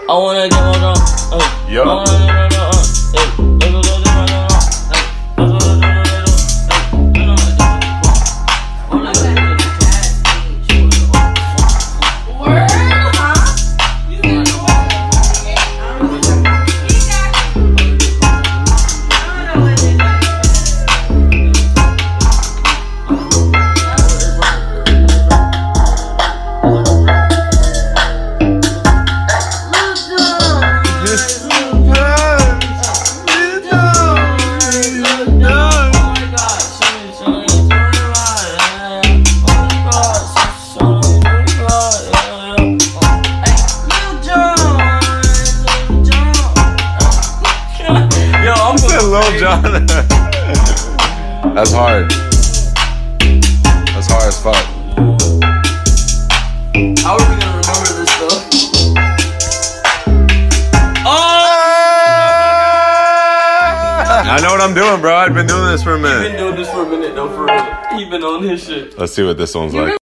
I wanna get more drunk. Yo. Lil Jon. That's hard. That's hard as fuck. How are we gonna remember this though? I know what I'm doing, bro. I've been doing this for a minute. You've been doing this for a minute though, for real. He been on his shit. Let's see what this one's like.